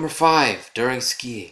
Number 5, during skiing.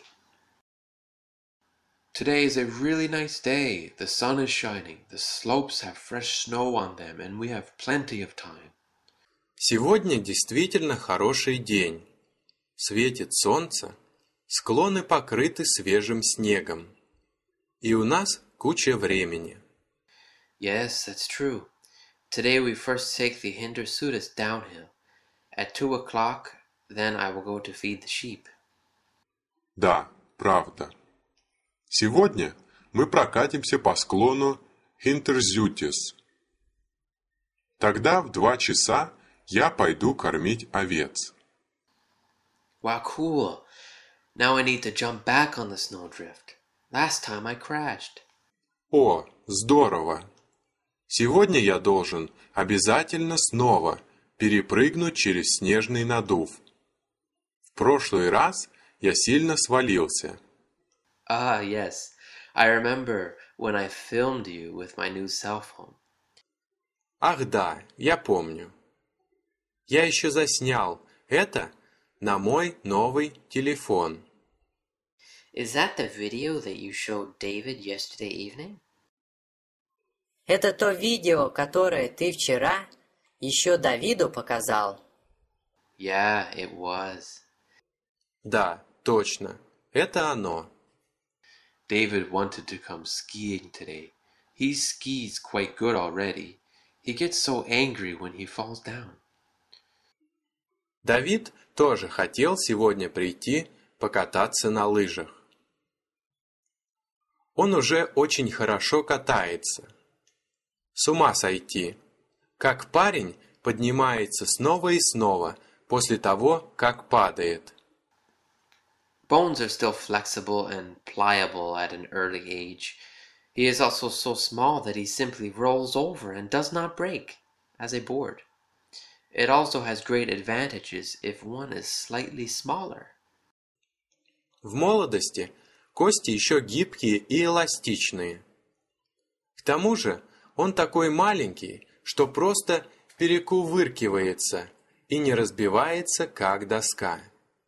Today is a really nice day. The sun is shining, the slopes have fresh snow on them, and we have plenty of time. Сегодня действительно хороший день. Светит солнце, склоны покрыты свежим снегом. И у нас куча времени. Yes, that's true. Today we first take the Hindersutis downhill. At 2 o'clock, then I will go to feed the sheep. Да, правда. Сегодня мы прокатимся по склону Hinterzutis. Тогда в 2 часа я пойду кормить овец. Wow, cool. Now I need to jump back on the snowdrift. Last time I crashed. О, здорово! Сегодня я должен обязательно снова перепрыгнуть через снежный надув. В прошлый раз я сильно свалился. Ah, yes. I remember when I filmed you with my new cell phone. Ах да, я помню. Я еще заснял это на мой новый телефон. Is that the video that you showed David yesterday evening? Это то видео, которое ты вчера еще Давиду показал. Yeah, it was. Да, точно, это оно. David wanted to come skiing today. He skis quite good already. He gets so angry when he falls down. Давид тоже хотел сегодня прийти покататься на лыжах. Он уже очень хорошо катается. С ума сойти, как парень поднимается снова и снова после того, как падает. Bones are still flexible and pliable at an early age. He is also so small that he simply rolls over and does not break, as a board. It also has great advantages if one is slightly smaller. В молодости кости еще гибкие и эластичные. К тому же он такой маленький, что просто перекувыркивается и не разбивается, как доска.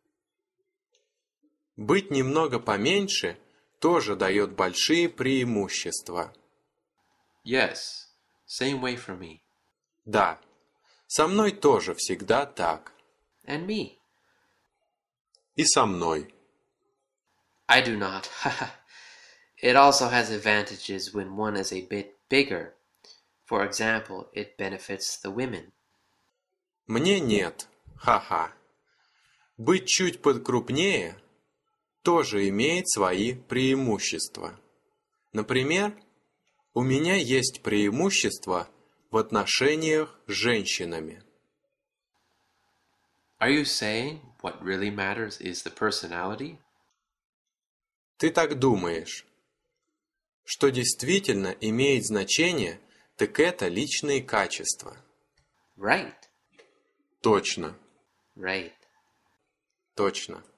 Быть немного поменьше тоже дает большие преимущества. Yes, same way for me. Да, со мной тоже всегда так. And me. И со мной. I do not. It also has advantages when one is a bit bigger. For example, it benefits the women. Мне нет. Ха-ха. Быть чуть подкрупнее тоже имеет свои преимущества. Например, у меня есть преимущество в отношениях с женщинами. Are you saying what really matters is the personality? Ты так думаешь? Что действительно имеет значение, так это личные качества. Right. Точно. Right. Точно.